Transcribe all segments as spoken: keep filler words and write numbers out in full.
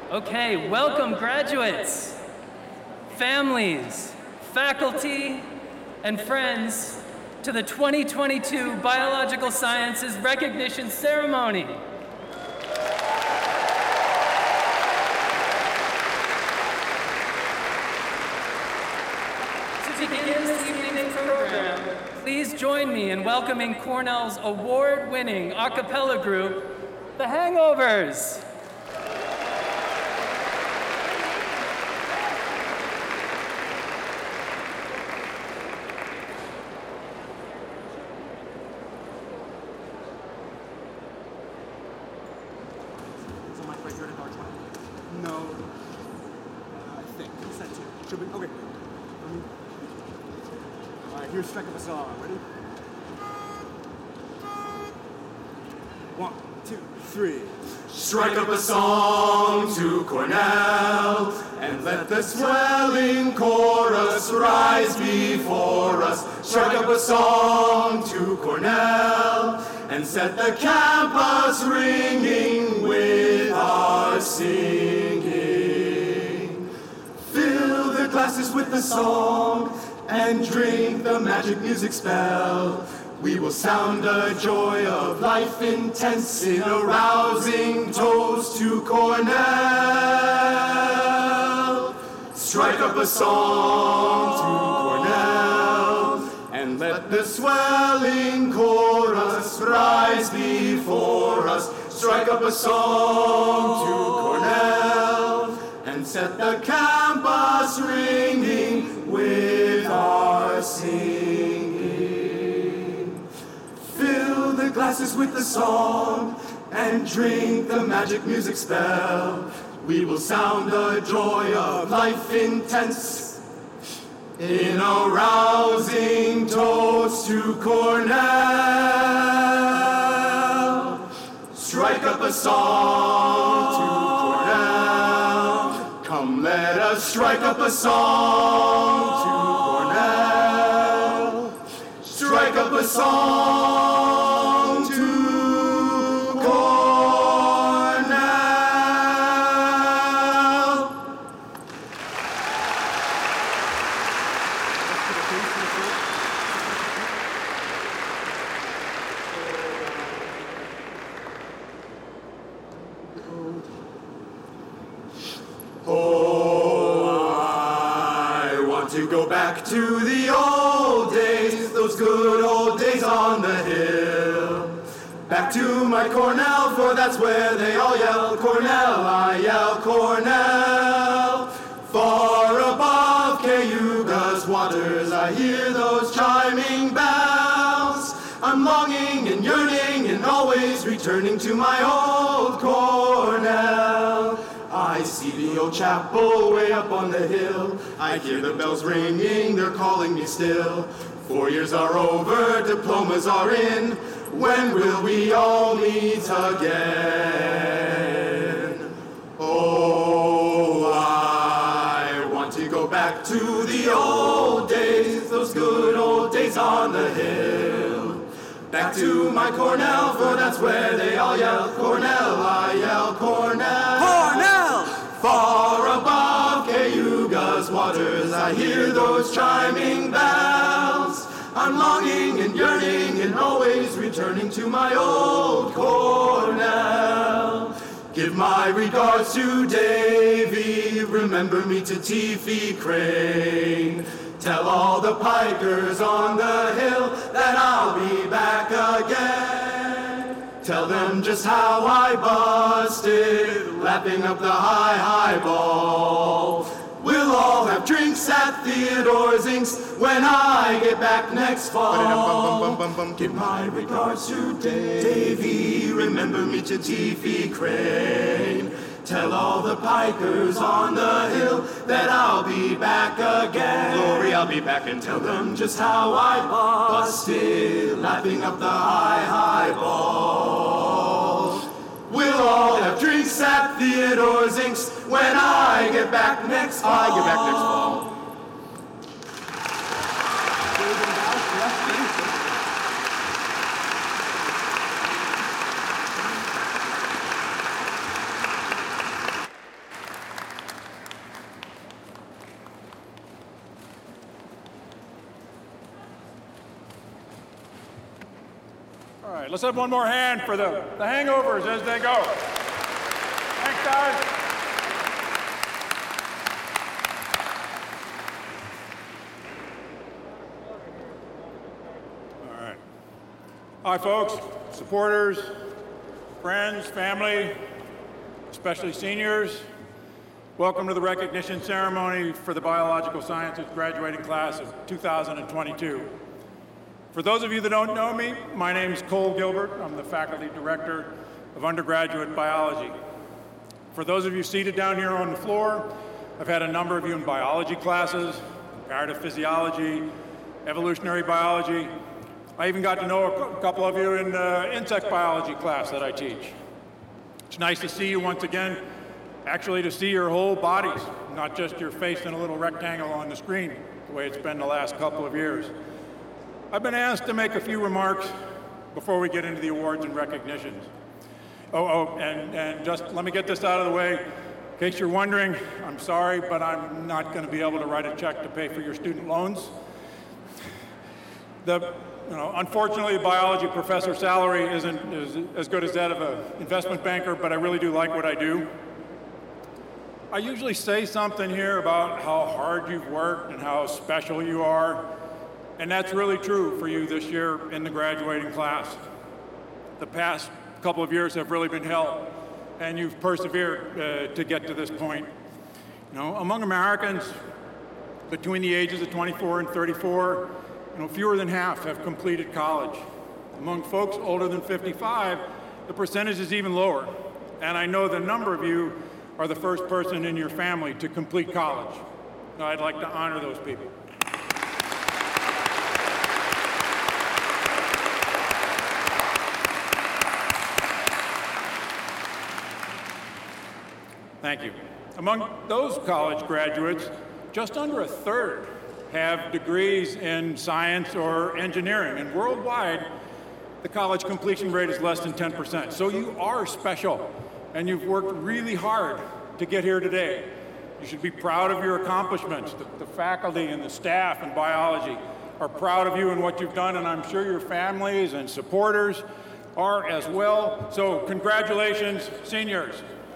Okay, welcome graduates, families, faculty, and friends to the twenty twenty-two Biological Sciences Recognition Ceremony. To begin this evening's program, please join me in welcoming Cornell's award-winning a cappella group, The Hangovers. No, uh, I think. What's that too? Should be, okay. Um, all right, here's Strike Up a Song. Ready? One, two, three. Strike up a song to Cornell, and let the swelling chorus rise before us. Strike up a song to Cornell, and set the campus ringing with our singing. Fill the glasses with the song, and drink the magic music spell. We will sound a joy of life intense in a rousing toast to Cornell. Strike up a song to Cornell, and let the swelling chorus rise before us. Strike up a song to Cornell, and set the campus ringing with our singing. Fill the glasses with the song, and drink the magic music spell. We will sound the joy of life intense in a rousing toast to Cornell. Strike up a song to Cornell. Come, let us strike up a song to Cornell. Strike up a song to Cornell. Oh, I want to go back to the old days, those good old days on the hill. Back to my Cornell, for that's where they all yell Cornell, I yell Cornell. Far above Cayuga's waters, I hear those chiming bells. I'm longing and yearning and always returning to my old Cornell. I see the old chapel way up on the hill. I hear the bells ringing, they're calling me still. Four years are over, diplomas are in. When will we all meet again? Oh, I want to go back to the old days, those good old days on the hill. Back to my Cornell, for that's where they all yell Cornell, I yell Cornell. Cornell! Far above Cayuga's waters, I hear those chiming bells. I'm longing and yearning and always returning to my old Cornell. Give my regards to Davy, remember me to Teefy Crane. Tell all the pikers on the hill that I'll be back again. Tell them just how I busted, lapping up the high highball. We'll all have drinks at Theodore Zink's when I get back next fall. Give my regards to Davy, remember me to Teefy Crane. Tell all the pikers on the hill that I'll be back again. Glory, I'll be back, and tell them just how I busted, lapping up the high highball. We'll all have drinks at Theodore Zink's when I get back next fall. I get back next fall. All right, let's have one more hand for the, the hangovers as they go. Thanks, guys. All right. Hi, folks, supporters, friends, family, especially seniors. Welcome to the recognition ceremony for the Biological Sciences graduating class of two thousand twenty-two. For those of you that don't know me, my name is Cole Gilbert. I'm the Faculty Director of Undergraduate Biology. For those of you seated down here on the floor, I've had a number of you in biology classes, comparative physiology, evolutionary biology. I even got to know a couple of you in the insect biology class that I teach. It's nice to see you once again, actually to see your whole bodies, not just your face in a little rectangle on the screen, the way it's been the last couple of years. I've been asked to make a few remarks before we get into the awards and recognitions. Oh, oh, and, and just let me get this out of the way. In case you're wondering, I'm sorry, but I'm not going to be able to write a check to pay for your student loans. The, you know, unfortunately, the biology professor salary isn't is as good as that of an investment banker, but I really do like what I do. I usually say something here about how hard you've worked and how special you are. And that's really true for you this year in the graduating class. The past couple of years have really been hell, and you've persevered uh, to get to this point. You know, among Americans between the ages of twenty-four and thirty-four, you know, fewer than half have completed college. Among folks older than fifty-five, the percentage is even lower. And I know the number of you are the first person in your family to complete college. Now, I'd like to honor those people. Thank you. Among those college graduates, just under a third have degrees in science or engineering. And worldwide, the college completion rate is less than ten percent. So you are special, and you've worked really hard to get here today. You should be proud of your accomplishments. The, the faculty and the staff in biology are proud of you and what you've done, and I'm sure your families and supporters are as well. So congratulations, seniors.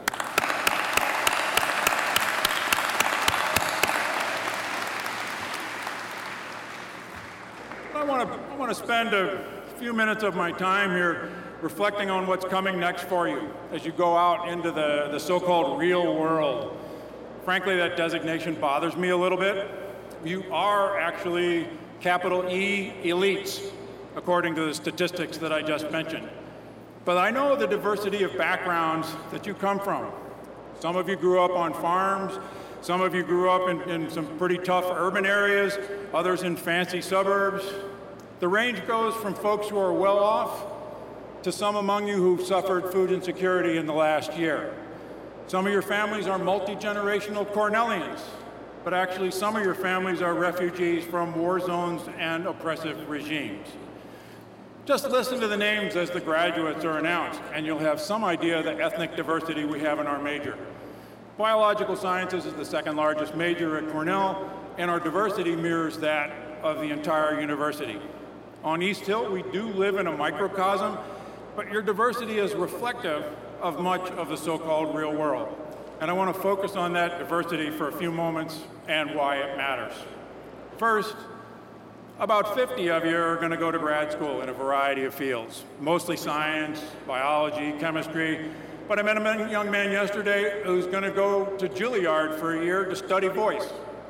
I want to I want to spend a few minutes of my time here reflecting on what's coming next for you as you go out into the, the so-called real world. Frankly, that designation bothers me a little bit. You are actually capital E elites, according to the statistics that I just mentioned. But I know the diversity of backgrounds that you come from. Some of you grew up on farms. Some of you grew up in, in some pretty tough urban areas, others in fancy suburbs. The range goes from folks who are well off to some among you who've suffered food insecurity in the last year. Some of your families are multi-generational Cornellians, but actually some of your families are refugees from war zones and oppressive regimes. Just listen to the names as the graduates are announced, and you'll have some idea of the ethnic diversity we have in our major. Biological Sciences is the second largest major at Cornell, and our diversity mirrors that of the entire university. On East Hill, we do live in a microcosm, but your diversity is reflective of much of the so-called real world. And I want to focus on that diversity for a few moments and why it matters. First, about fifty of you are going to go to grad school in a variety of fields, mostly science, biology, chemistry. But I met a young man yesterday who's going to go to Juilliard for a year to study voice.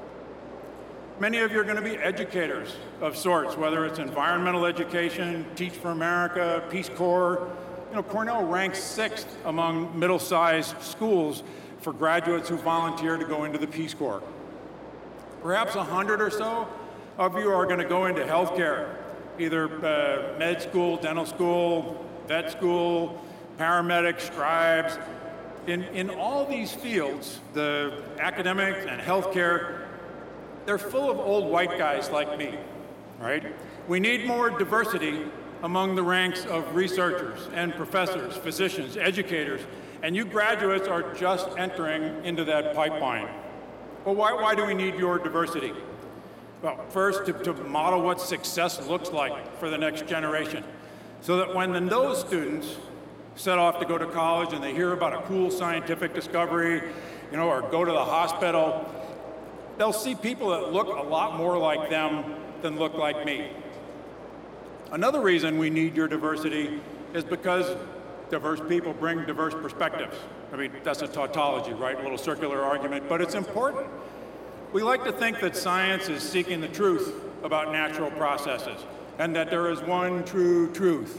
Many of you are going to be educators of sorts, whether it's environmental education, Teach for America, Peace Corps. You know, Cornell ranks sixth among middle-sized schools for graduates who volunteer to go into the Peace Corps. Perhaps a hundred or so of you are going to go into healthcare, either uh, med school, dental school, vet school, paramedics, scribes. In, in all these fields, the academics and healthcare, they're full of old white guys like me, right? We need more diversity among the ranks of researchers and professors, physicians, educators, and you graduates are just entering into that pipeline. Well, why, why do we need your diversity? Well, first, to, to model what success looks like for the next generation. so that when then those students set off to go to college and they hear about a cool scientific discovery, you know, or go to the hospital, they'll see people that look a lot more like them than look like me. Another reason we need your diversity is because diverse people bring diverse perspectives. I mean, that's a tautology, right? A little circular argument, but it's important. We like to think that science is seeking the truth about natural processes and that there is one true truth.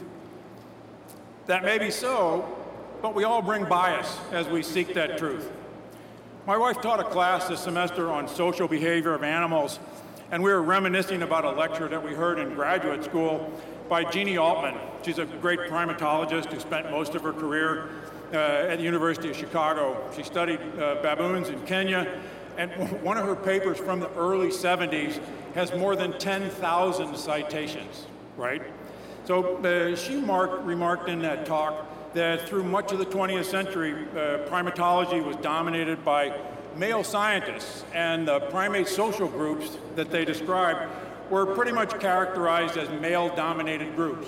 That may be so, but we all bring bias as we seek that truth. My wife taught a class this semester on social behavior of animals, and we were reminiscing about a lecture that we heard in graduate school by Jeannie Altman. She's a great primatologist who spent most of her career uh, at the University of Chicago. She studied uh, baboons in Kenya, and one of her papers from the early seventies has more than ten thousand citations, right? So uh, she marked, remarked in that talk that through much of the twentieth century, uh, primatology was dominated by male scientists, and the primate social groups that they described were pretty much characterized as male-dominated groups.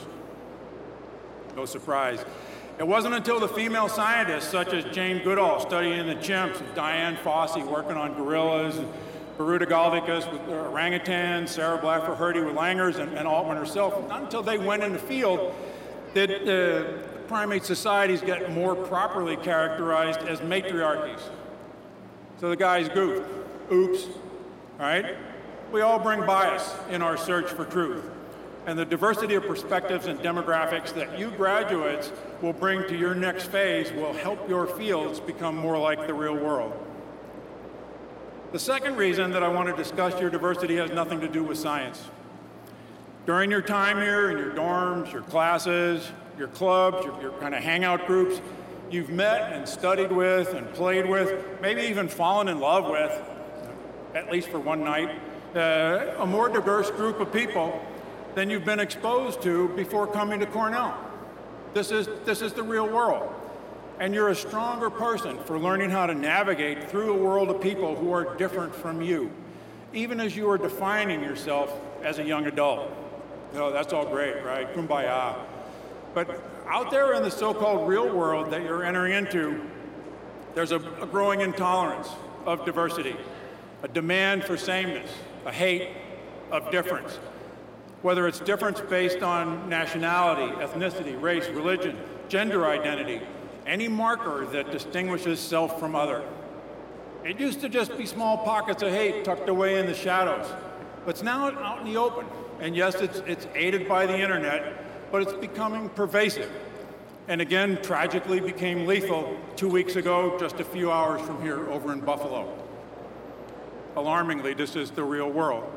No surprise. It wasn't until the female scientists, such as Jane Goodall studying the chimps, and Diane Fossey working on gorillas, and Baruta Galdicus with orangutans, Sarah Blaffer-Hrdy with langurs, and, and Altman herself, not until they went in the field did uh, primate societies get more properly characterized as matriarchies. So the guys goofed. Oops, all right? We all bring bias in our search for truth. And the diversity of perspectives and demographics that you graduates will bring to your next phase will help your fields become more like the real world. The second reason that I want to discuss your diversity has nothing to do with science. During your time here in your dorms, your classes, your clubs, your, your kind of hangout groups, you've met and studied with and played with, maybe even fallen in love with, at least for one night, uh, a more diverse group of people than you've been exposed to before coming to Cornell. This is, this is the real world. And you're a stronger person for learning how to navigate through a world of people who are different from you, even as you are defining yourself as a young adult. You know, that's all great, right? Kumbaya. But out there in the so-called real world that you're entering into, there's a, a growing intolerance of diversity, a demand for sameness, a hate of difference. Whether it's difference based on nationality, ethnicity, race, religion, gender identity, any marker that distinguishes self from other. It used to just be small pockets of hate tucked away in the shadows, but it's now out in the open. And yes, it's, it's aided by the internet, but it's becoming pervasive. And again, tragically became lethal two weeks ago, just a few hours from here over in Buffalo. Alarmingly, this is the real world.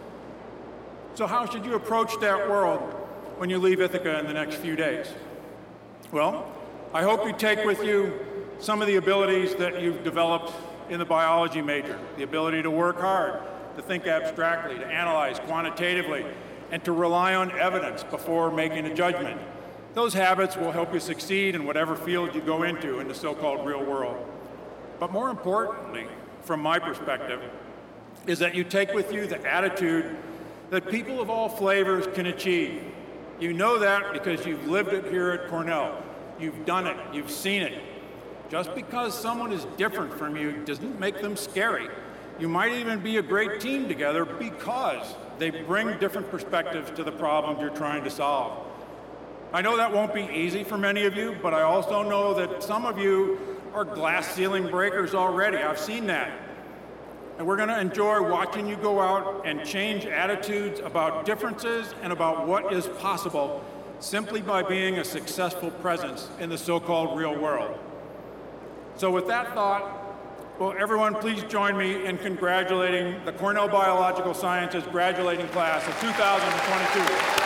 So how should you approach that world when you leave Ithaca in the next few days? Well, I hope you take with you some of the abilities that you've developed in the biology major, the ability to work hard, to think abstractly, to analyze quantitatively, and to rely on evidence before making a judgment. Those habits will help you succeed in whatever field you go into in the so-called real world. But more importantly, from my perspective, is that you take with you the attitude that people of all flavors can achieve. You know that because you've lived it here at Cornell. You've done it, you've seen it. Just because someone is different from you doesn't make them scary. You might even be a great team together because they bring different perspectives to the problems you're trying to solve. I know that won't be easy for many of you, but I also know that some of you are glass ceiling breakers already. I've seen that. And we're going to enjoy watching you go out and change attitudes about differences and about what is possible simply by being a successful presence in the so-called real world. So with that thought, will everyone please join me in congratulating the Cornell Biological Sciences graduating class of two thousand twenty-two.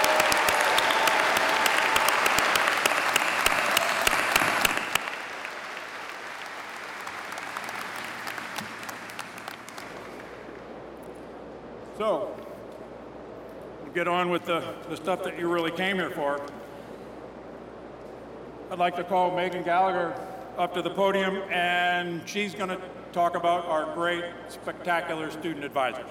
So, we'll get on with the, the stuff that you really came here for. I'd like to call Megan Gallagher up to the podium, and she's going to talk about our great, spectacular student advisors.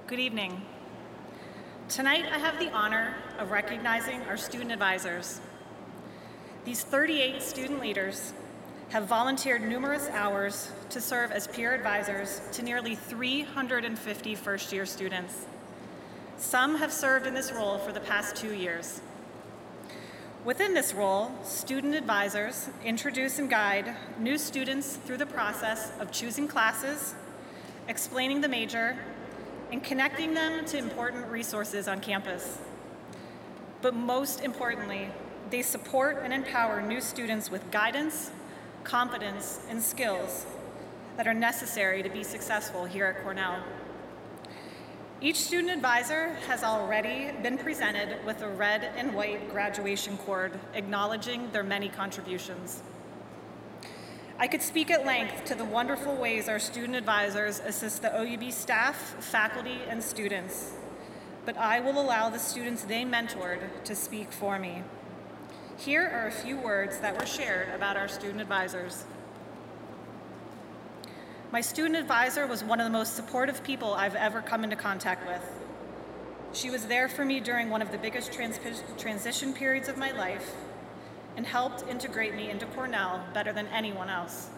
Good evening. Tonight, I have the honor of recognizing our student advisors. These thirty-eight student leaders have volunteered numerous hours to serve as peer advisors to nearly three hundred fifty first-year students. Some have served in this role for the past two years. Within this role, student advisors introduce and guide new students through the process of choosing classes, explaining the major, and connecting them to important resources on campus. But most importantly, they support and empower new students with guidance, competence, and skills that are necessary to be successful here at Cornell. Each student advisor has already been presented with a red and white graduation cord acknowledging their many contributions. I could speak at length to the wonderful ways our student advisors assist the O U B staff, faculty, and students, but I will allow the students they mentored to speak for me. Here are a few words that were shared about our student advisors. My student advisor was one of the most supportive people I've ever come into contact with. She was there for me during one of the biggest trans- transition periods of my life and helped integrate me into Cornell better than anyone else.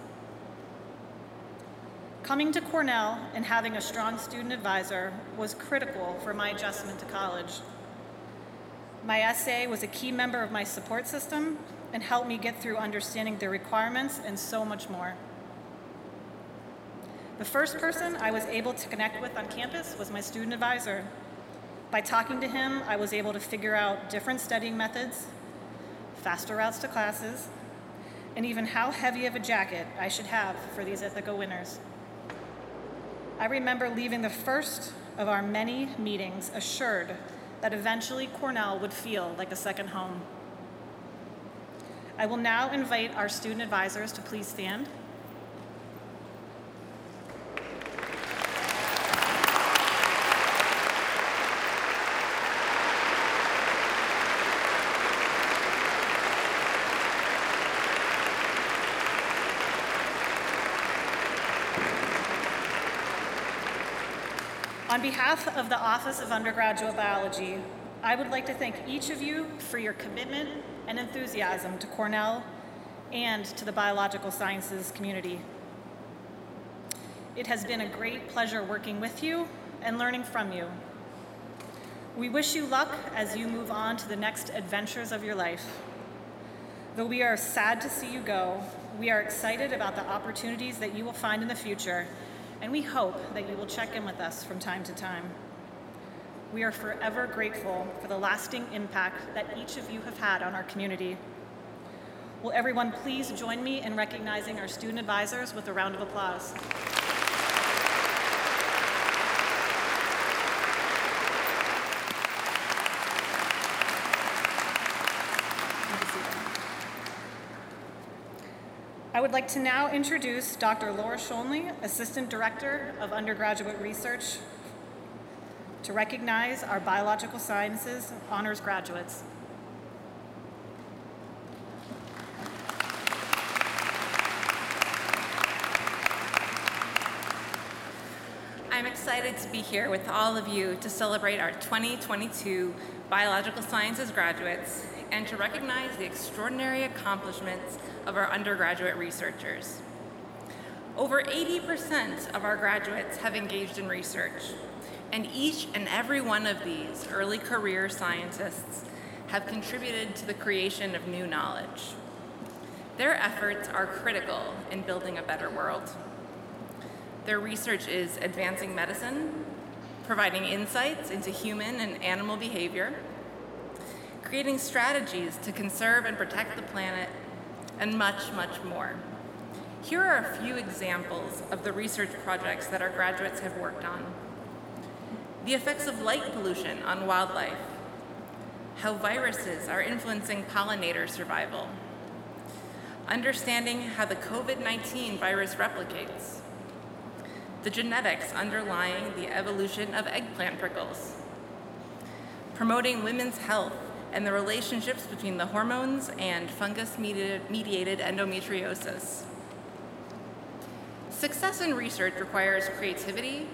Coming to Cornell and having a strong student advisor was critical for my adjustment to college. My S A was a key member of my support system and helped me get through understanding the requirements and so much more. The first person I was able to connect with on campus was my student advisor. By talking to him, I was able to figure out different studying methods, faster routes to classes, and even how heavy of a jacket I should have for these Ithaca winters. I remember leaving the first of our many meetings assured that eventually Cornell would feel like a second home. I will now invite our student advisors to please stand. On behalf of the Office of Undergraduate Biology, I would like to thank each of you for your commitment and enthusiasm to Cornell and to the biological sciences community. It has been a great pleasure working with you and learning from you. We wish you luck as you move on to the next adventures of your life. Though we are sad to see you go, we are excited about the opportunities that you will find in the future, and we hope that you will check in with us from time to time. We are forever grateful for the lasting impact that each of you have had on our community. Will everyone please join me in recognizing our student advisors with a round of applause? I would like to now introduce Doctor Laura Schonley, Assistant Director of Undergraduate Research, to recognize our Biological Sciences honors graduates. I'm excited to be here with all of you to celebrate our twenty twenty-two Biological Sciences graduates and to recognize the extraordinary accomplishments of our undergraduate researchers. Over eighty percent of our graduates have engaged in research, and each and every one of these early career scientists have contributed to the creation of new knowledge. Their efforts are critical in building a better world. Their research is advancing medicine, providing insights into human and animal behavior, creating strategies to conserve and protect the planet, and much, much more. Here are a few examples of the research projects that our graduates have worked on. The effects of light pollution on wildlife, how viruses are influencing pollinator survival, understanding how the COVID nineteen virus replicates, the genetics underlying the evolution of eggplant prickles, promoting women's health and the relationships between the hormones and fungus-mediated endometriosis. Success in research requires creativity,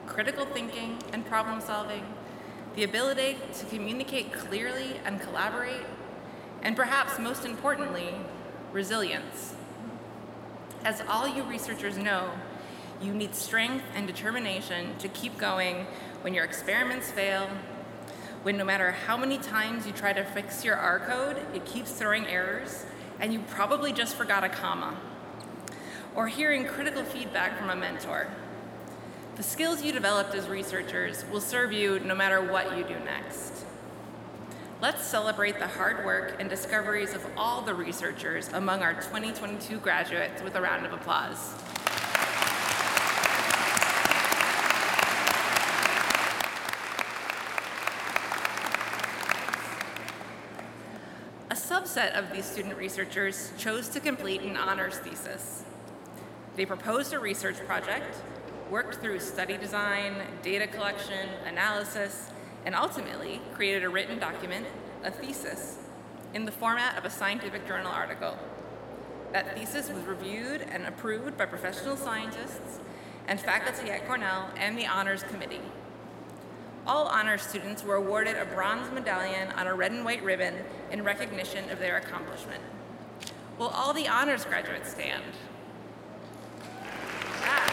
critical thinking and problem solving, the ability to communicate clearly and collaborate, and perhaps most importantly, resilience. As all you researchers know, you need strength and determination to keep going when your experiments fail, when no matter how many times you try to fix your R code, it keeps throwing errors, and you probably just forgot a comma, or hearing critical feedback from a mentor. The skills you developed as researchers will serve you no matter what you do next. Let's celebrate the hard work and discoveries of all the researchers among our twenty twenty-two graduates with a round of applause. A subset of these student researchers chose to complete an honors thesis. They proposed a research project, worked through study design, data collection, analysis, and ultimately created a written document, a thesis, in the format of a scientific journal article. That thesis was reviewed and approved by professional scientists and faculty at Cornell and the Honors Committee. All honors students were awarded a bronze medallion on a red and white ribbon in recognition of their accomplishment. Will all the honors graduates stand? Ah.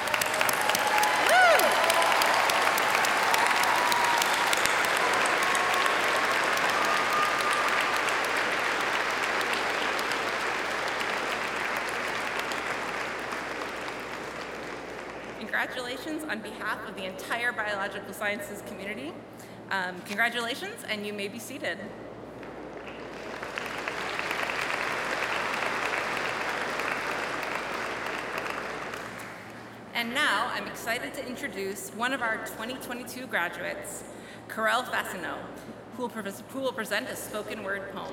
Congratulations on behalf of the entire biological sciences community. Um, congratulations, and you may be seated. And now I'm excited to introduce one of our twenty twenty-two graduates, Karel Fassineau, who will, pre- who will present a spoken word poem.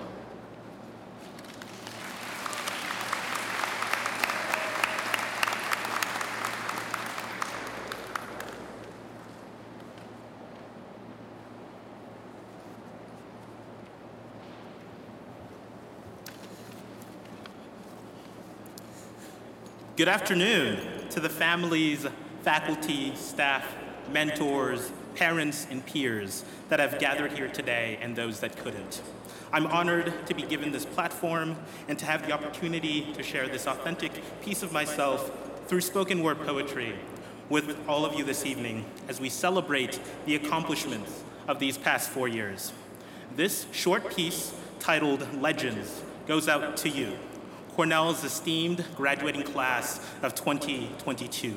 Good afternoon to the families, faculty, staff, mentors, parents, and peers that have gathered here today and those that couldn't. I'm honored to be given this platform and to have the opportunity to share this authentic piece of myself through spoken word poetry with all of you this evening as we celebrate the accomplishments of these past four years. This short piece, titled Legends, goes out to you, Cornell's esteemed graduating class of twenty twenty-two.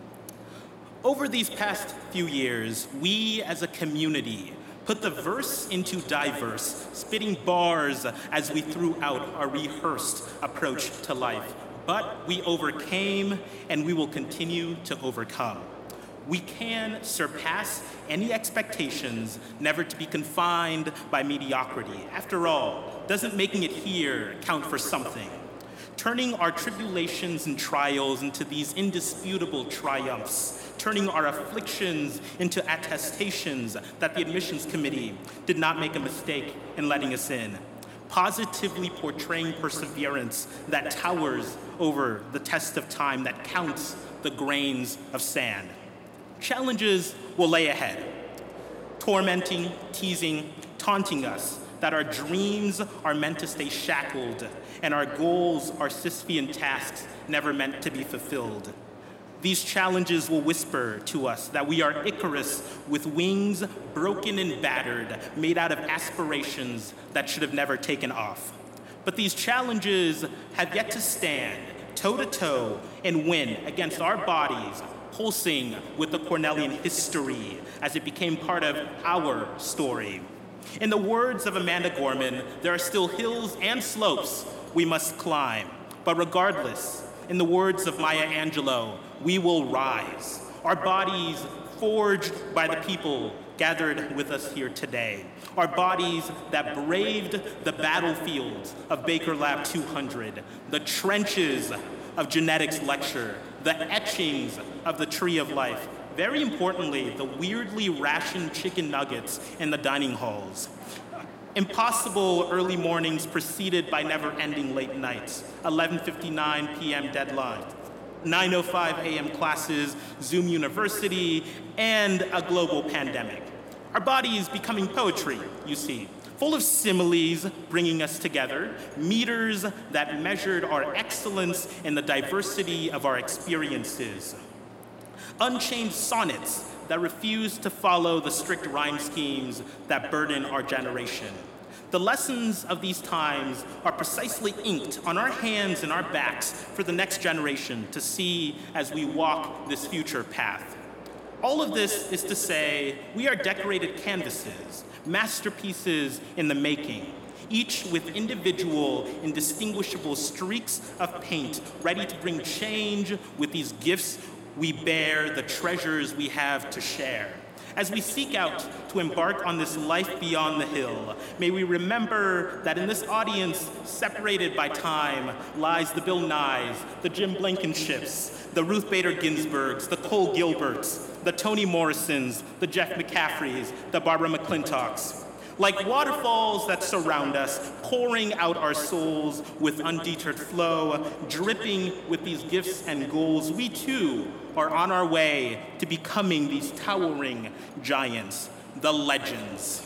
Over these past few years, we as a community put the verse into diverse, spitting bars as we threw out our rehearsed approach to life. But we overcame, and we will continue to overcome. We can surpass any expectations, never to be confined by mediocrity. After all, doesn't making it here count for something? Turning our tribulations and trials into these indisputable triumphs, turning our afflictions into attestations that the admissions committee did not make a mistake in letting us in, positively portraying perseverance that towers over the test of time, that counts the grains of sand. Challenges will lay ahead, tormenting, teasing, taunting us that our dreams are meant to stay shackled and our goals are Sisyphean tasks never meant to be fulfilled. These challenges will whisper to us that we are Icarus with wings broken and battered, made out of aspirations that should have never taken off. But these challenges have yet to stand toe-to-toe and win against our bodies, pulsing with the Cornellian history as it became part of our story. In the words of Amanda Gorman, there are still hills and slopes we must climb. But regardless, in the words of Maya Angelou, we will rise. Our bodies forged by the people gathered with us here today. Our bodies that braved the battlefields of Baker Lab two hundred, the trenches of genetics lecture, the etchings of the Tree of Life. Very importantly, the weirdly rationed chicken nuggets in the dining halls. Impossible early mornings preceded by never-ending late nights, eleven fifty-nine p.m. deadline, nine oh five a m classes, Zoom University, and a global pandemic. Our bodies becoming poetry, you see, full of similes bringing us together, meters that measured our excellence in the diversity of our experiences, unchained sonnets that refuse to follow the strict rhyme schemes that burden our generation. The lessons of these times are precisely inked on our hands and our backs for the next generation to see as we walk this future path. All of this is to say, we are decorated canvases, masterpieces in the making, each with individual, indistinguishable streaks of paint ready to bring change with these gifts we bear, the treasures we have to share. As we seek out to embark on this life beyond the hill, may we remember that in this audience, separated by time, lies the Bill Nyes, the Jim Blankenships, the Ruth Bader Ginsburgs, the Cole Gilberts, the Toni Morrisons, the Jeff McCaffreys, the Barbara McClintocks. Like waterfalls that surround us, pouring out our souls with undeterred flow, dripping with these gifts and goals, we too are on our way to becoming these towering giants, the legends.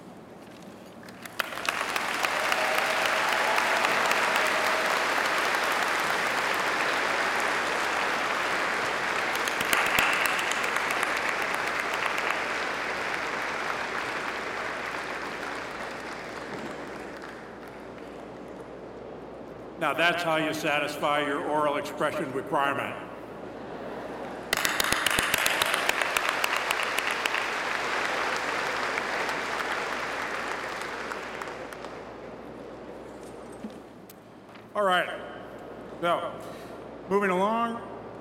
Now that's how you satisfy your oral expression requirement. All right, so moving along.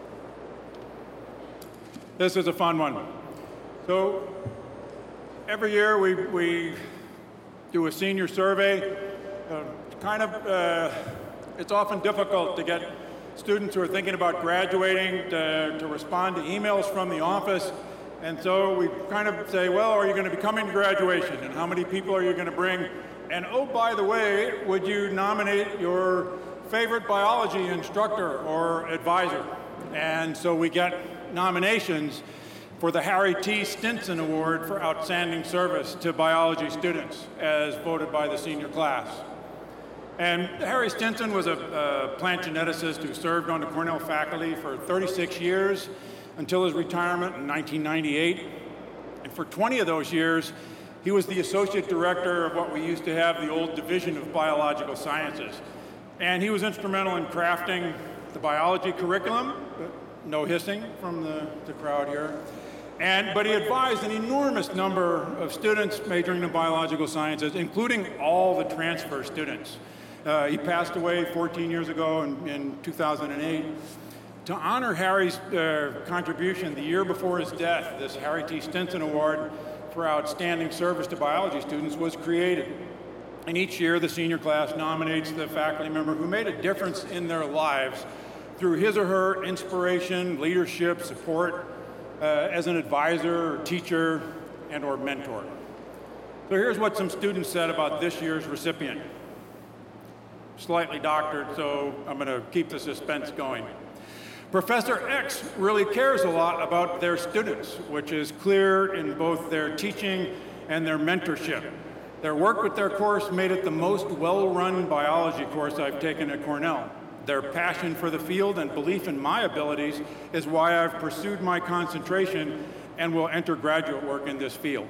This is a fun one. So every year we, we do a senior survey, uh, kind of, uh, it's often difficult to get students who are thinking about graduating to, to respond to emails from the office. And so we kind of say, well, are you going to be coming to graduation? And how many people are you going to bring? And oh, by the way, would you nominate your favorite biology instructor or advisor? And so we get nominations for the Harry T. Stinson Award for Outstanding Service to Biology Students, as voted by the senior class. And Harry Stinson was a, a plant geneticist who served on the Cornell faculty for thirty-six years until his retirement in nineteen ninety-eight. And for twenty of those years, he was the associate director of what we used to have, the old Division of Biological Sciences. And he was instrumental in crafting the biology curriculum, no hissing from the, the crowd here. And, but he advised an enormous number of students majoring in biological sciences, including all the transfer students. Uh, he passed away fourteen years ago in, in two thousand eight. To honor Harry's uh, contribution, the year before his death, this Harry T. Stinson Award for Outstanding Service to Biology Students was created. And each year, the senior class nominates the faculty member who made a difference in their lives through his or her inspiration, leadership, support, uh, as an advisor, or teacher, and or mentor. So here's what some students said about this year's recipient. Slightly doctored, so I'm going to keep the suspense going. Professor X really cares a lot about their students, which is clear in both their teaching and their mentorship. Their work with their course made it the most well-run biology course I've taken at Cornell. Their passion for the field and belief in my abilities is why I've pursued my concentration and will enter graduate work in this field.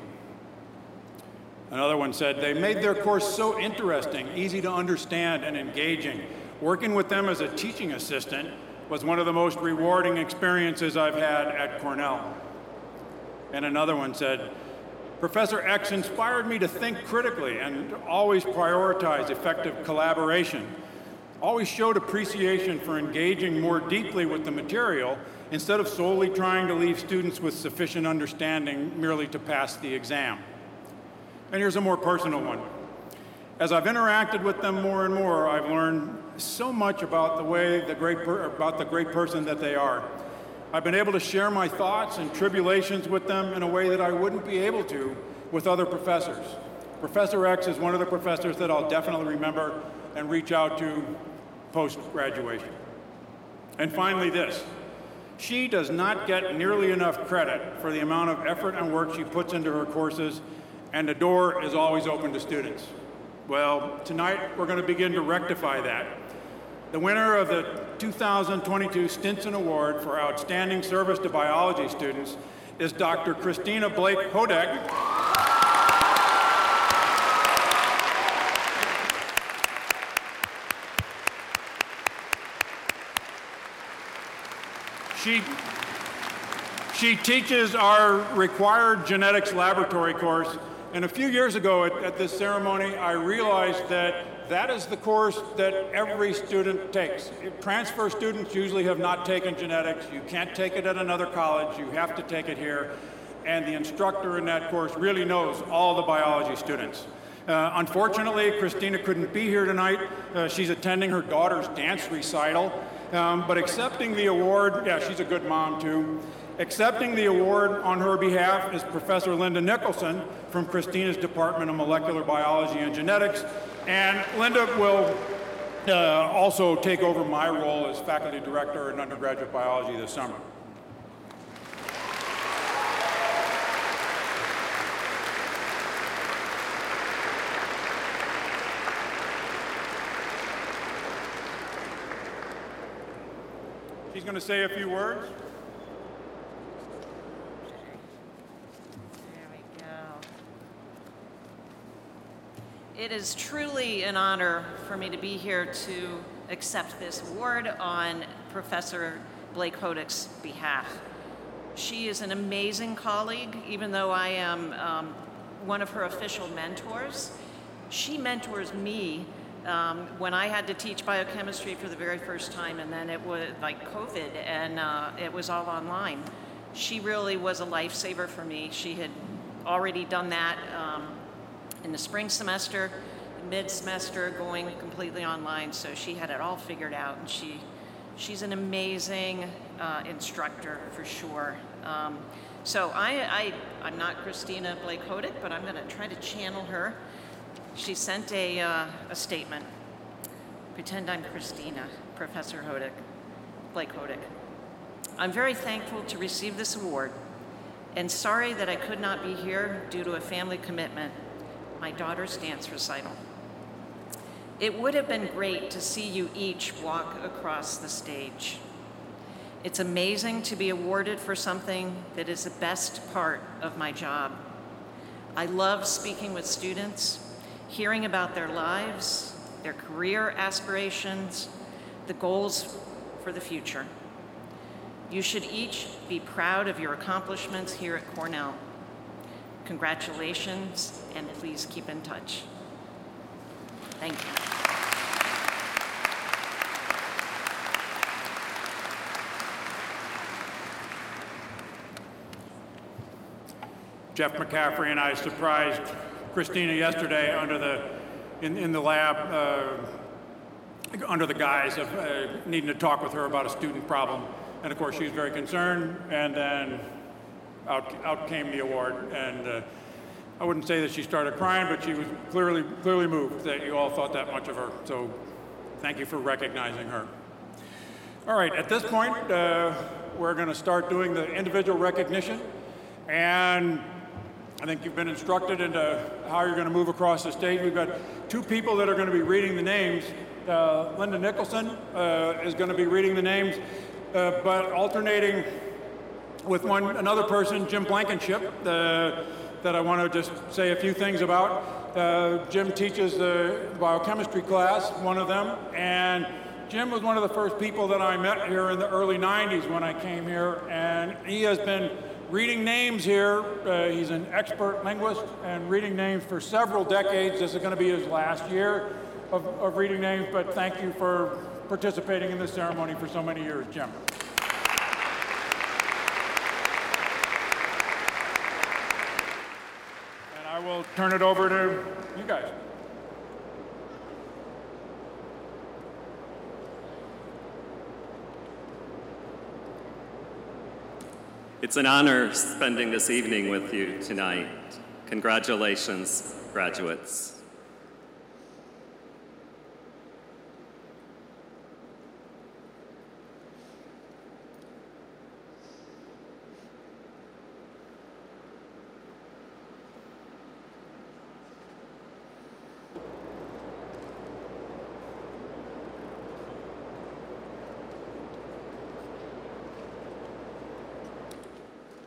Another one said, they made their course so interesting, easy to understand, and engaging. Working with them as a teaching assistant was one of the most rewarding experiences I've had at Cornell. And another one said, Professor X inspired me to think critically and always prioritize effective collaboration. Always showed appreciation for engaging more deeply with the material instead of solely trying to leave students with sufficient understanding merely to pass the exam. And here's a more personal one. As I've interacted with them more and more, I've learned so much about the way the great per- about the great person that they are. I've been able to share my thoughts and tribulations with them in a way that I wouldn't be able to with other professors. Professor X is one of the professors that I'll definitely remember and reach out to post-graduation. And finally this, She does not get nearly enough credit for the amount of effort and work she puts into her courses, and the door is always open to students. Well, tonight we're going to begin to rectify that. The winner of the two thousand twenty-two Stinson Award for Outstanding Service to Biology Students is Doctor Christina Blake Hodek. She, she teaches our required genetics laboratory course, and a few years ago at, at this ceremony, I realized that that is the course that every student takes. Transfer students usually have not taken genetics. You can't take it at another college. You have to take it here. And the instructor in that course really knows all the biology students. Uh, unfortunately, Christina couldn't be here tonight. Uh, she's attending her daughter's dance recital. Um, but accepting the award, yeah, she's a good mom too. Accepting the award on her behalf is Professor Linda Nicholson from Christina's Department of Molecular Biology and Genetics. And Linda will uh, also take over my role as faculty director in undergraduate biology this summer. She's going to say a few words. There we go. It is truly an honor for me to be here to accept this award on Professor Blake Hodek's behalf. She is an amazing colleague, even though I am um, one of her official mentors. She mentors me Um, when I had to teach biochemistry for the very first time, and then it was like COVID, and uh, it was all online. She really was a lifesaver for me. She had already done that um, in the spring semester, mid-semester, going completely online, so she had it all figured out, and she, she's an amazing uh, instructor for sure. Um, so I, I, I'm not Christina Blake Hodek, but I'm going to try to channel her. She sent a, uh, a statement. Pretend I'm Christina, Professor Hodek, Blake Hodek. I'm very thankful to receive this award and sorry that I could not be here due to a family commitment, my daughter's dance recital. It would have been great to see you each walk across the stage. It's amazing to be awarded for something that is the best part of my job. I love speaking with students, hearing about their lives, their career aspirations, the goals for the future. You should each be proud of your accomplishments here at Cornell. Congratulations, and please keep in touch. Thank you. Jeff McCaffrey and I surprised Christina yesterday under the, in, in the lab, uh, under the guise of uh, needing to talk with her about a student problem. And of course, she was very concerned, and then out, out came the award. And uh, I wouldn't say that she started crying, but she was clearly, clearly moved that you all thought that much of her. So thank you for recognizing her. All right, at this point, uh, we're going to start doing the individual recognition. And I think you've been instructed into how you're going to move across the stage. We've got two people that are going to be reading the names. Uh, Linda Nicholson uh, is going to be reading the names, uh, but alternating with one another person, Jim Blankenship, uh, that I want to just say a few things about. Uh, Jim teaches the biochemistry class, one of them, and Jim was one of the first people that I met here in the early nineties when I came here, and he has been reading names here. Uh, he's an expert linguist and reading names for several decades. This is going to be his last year of, of reading names, but thank you for participating in this ceremony for so many years, Jim. And I will turn it over to you guys. It's an honor spending this evening with you tonight. Congratulations, graduates.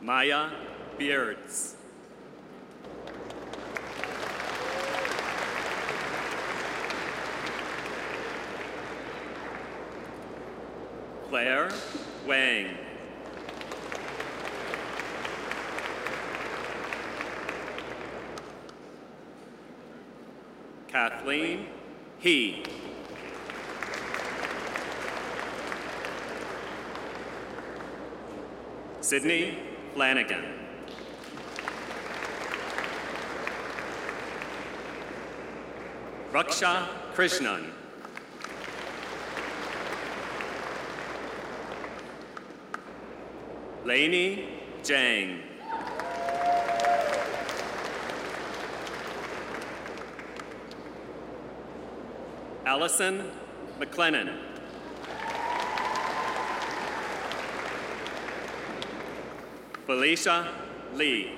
Maya Beards. Claire Wang. Kathleen He. Sydney Flanagan. Raksha Krishnan. Lainey Jang. Allison McLennan. Felicia Lee.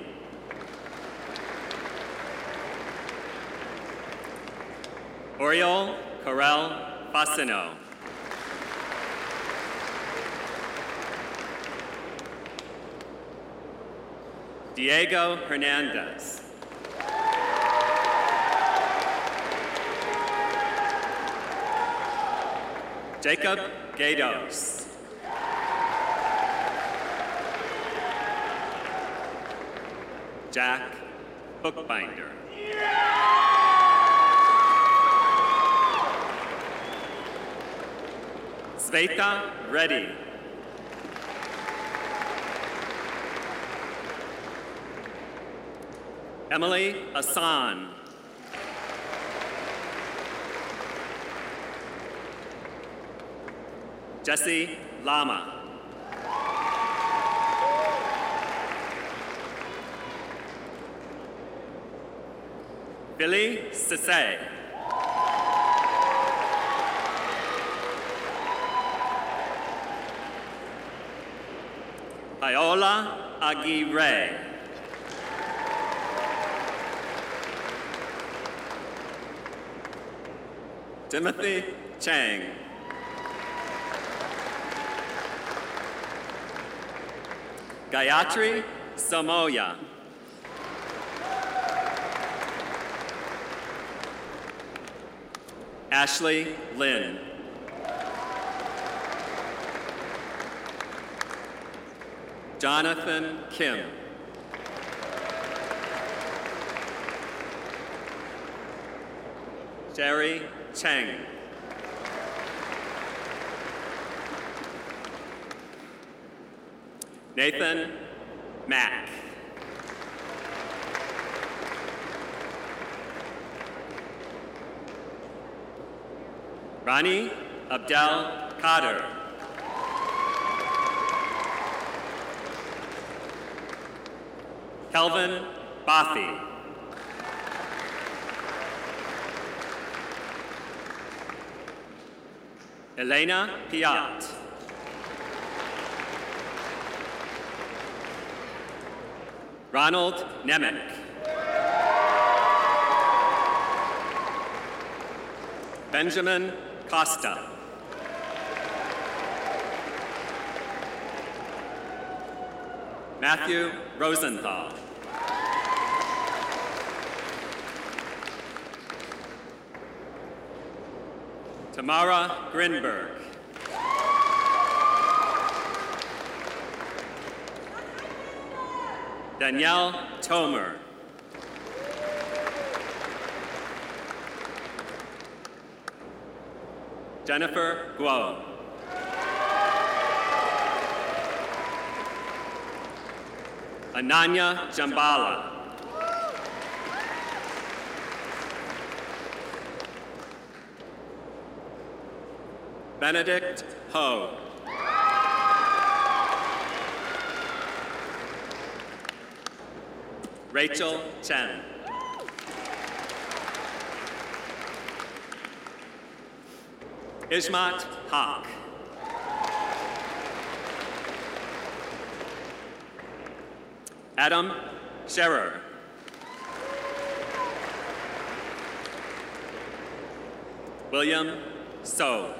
Oriol Corral Fasino. Diego Hernandez. Jacob Gatos. Jack Bookbinder. Sveta Reddy. Emily Asan. Jesse Lama. Billy Sisse. Iola Aguirre. Timothy Chang. Gayatri Samoya. Ashley Lynn. Jonathan Kim. Sherry Cheng. Nathan Mack. Rani Abdel Kader. Kelvin Bathi. Elena Piat. Ronald Nemec. Benjamin Costa. Matthew Rosenthal. Tamara Grinberg. Danielle Tomer. Jennifer Guo. Ananya Jambala. Benedict Ho. Rachel Chen. Ismat Haq. Adam Scherer. William So.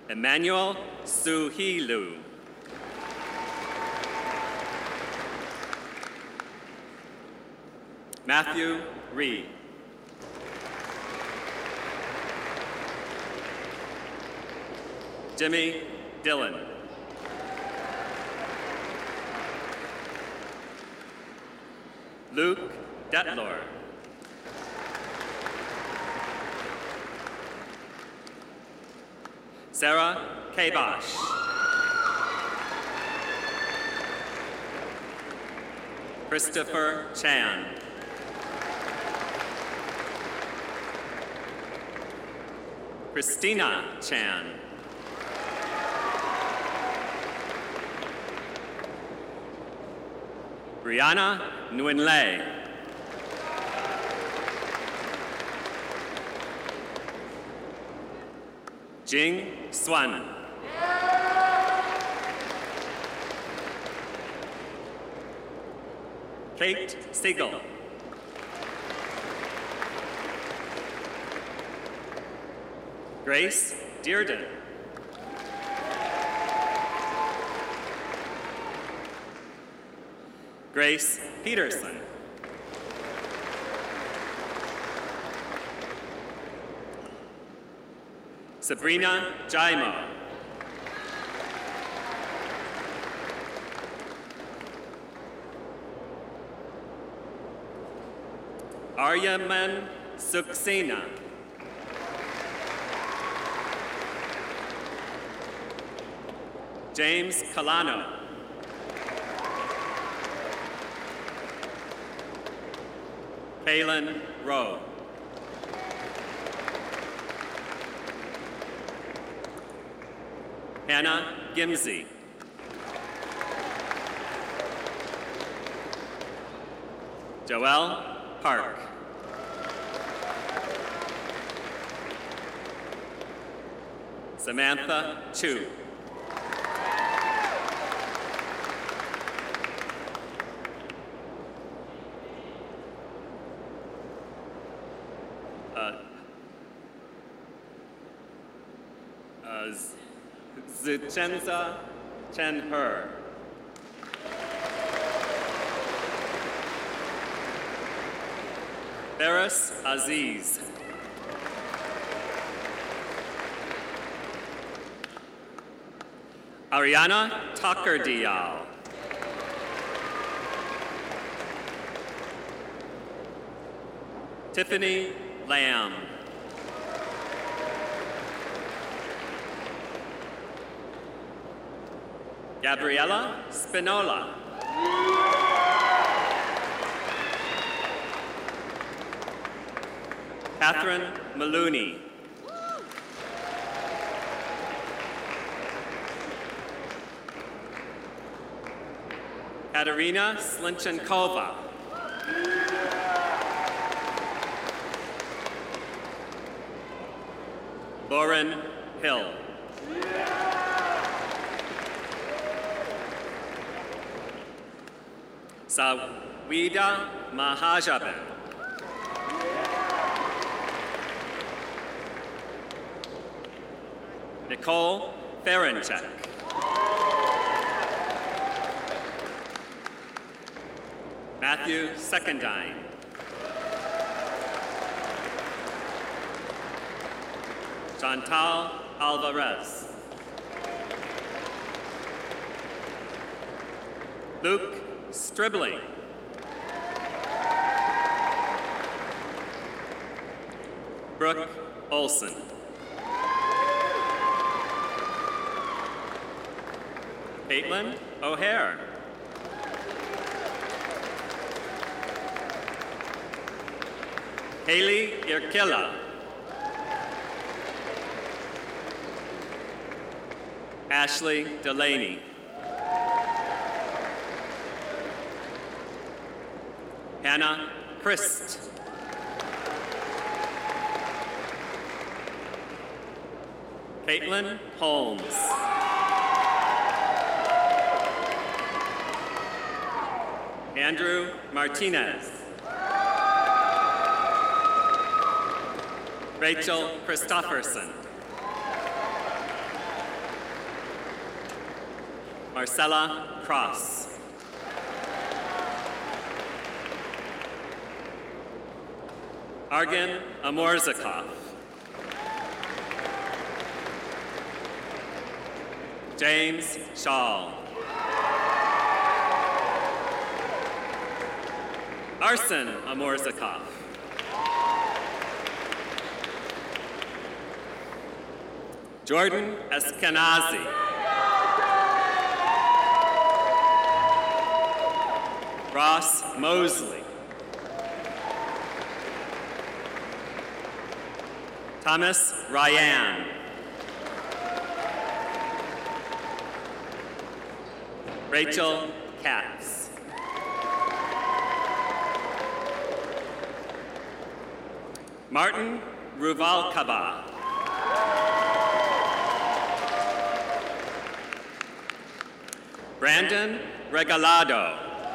Emmanuel Suhilu. Matthew Reed. Jimmy Dillon. Luke Detlor. Sarah Kabosh. Christopher Chan. Christina Chan. Brianna Nguyen Le. Jing Swan. Kate Siegel. Grace Dearden. Grace Peterson. Sabrina Jaimo. Aryaman Suksena. James Kalano. Kaylin Rowe. Hannah Gimsey. Joelle Park. Samantha Chu. Uh, uh, Zuchenza Chen Her. Ferris Aziz. Ariana Tucker Dial. Tiffany Lamb. Gabriella Spinola. Catherine Maloney. Katerina Slinchenkova. Lauren Hill. Sawida Mahajaban. Nicole Ferenchek. Matthew Secondine. Chantal Alvarez. Luke Stribling. Brooke Olson. Caitlin O'Hare. Haley Irkilla. Ashley Delaney. Hannah Christ. Caitlin Holmes. Andrew Martinez. Rachel Christofferson. Marcella Cross. Argen Amorzakov. James Shaw. Arsen Amorzakov. Jordan Eskenazi. Ross Mosley. Thomas Ryan. Rachel Katz. Martin Ruvalcaba. Brandon Regalado.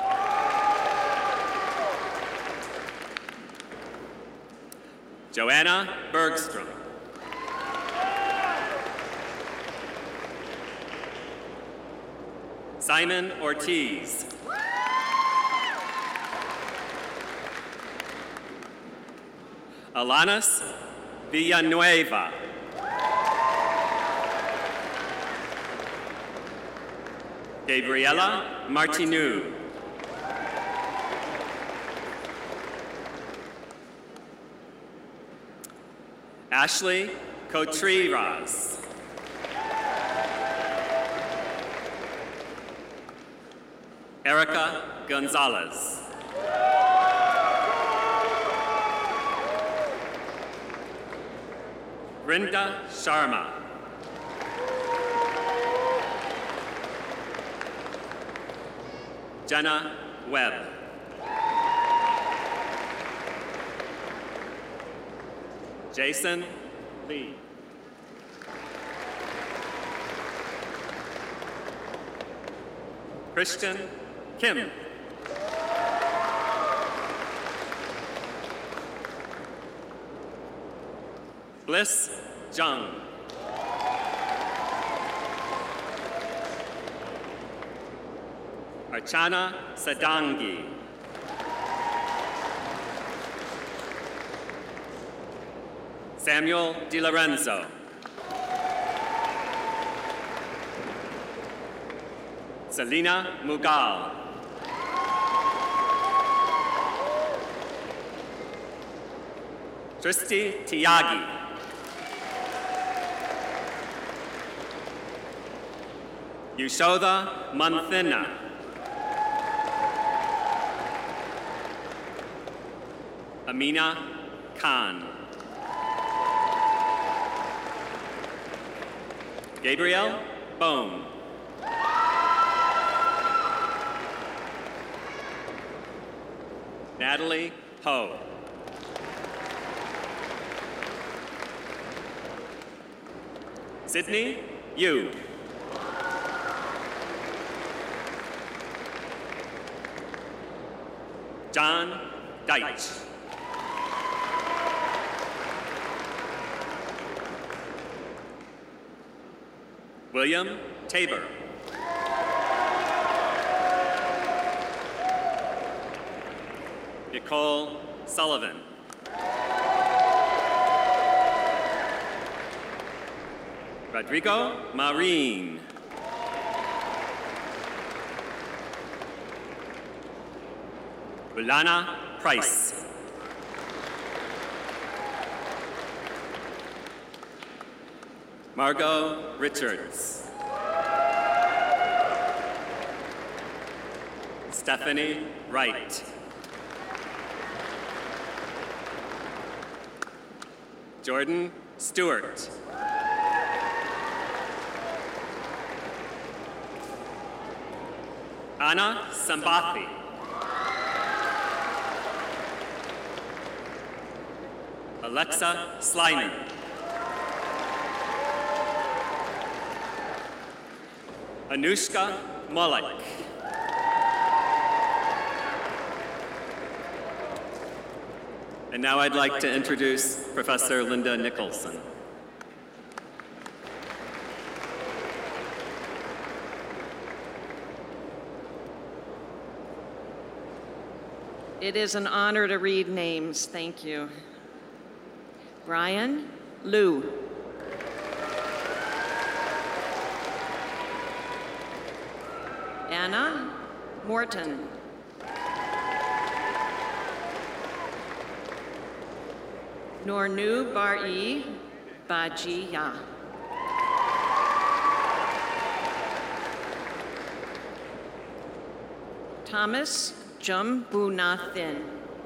Joanna Bergstrom. Simon Ortiz. Alanis Villanueva. Gabriela Martinou. Ashley Contreras. Erica Gonzalez. Rinda Sharma. Jenna Webb. Jason Lee. Christian Kim. Bliss Jung. Archana Sadangi. Samuel DiLorenzo. Selena Mughal. Tristi Tiagi. Yashoda Manthina. Amina Khan. Gabriel Bone. Natalie Ho. Sydney Yu. John Deitch. William Tabor. Nicole Sullivan. Rodrigo Marin. Ulana Price. Margot Richards. Stephanie Wright. Jordan Stewart. Anna Sambathi. Alexa Sliner. Anushka Mullick. And now I'd like to introduce Professor Linda Nicholson. It is an honor to read names. Thank you. Brian Liu. Anna Morton. Nornu Bar-E Baji-Ya. Thomas Jumbunathin.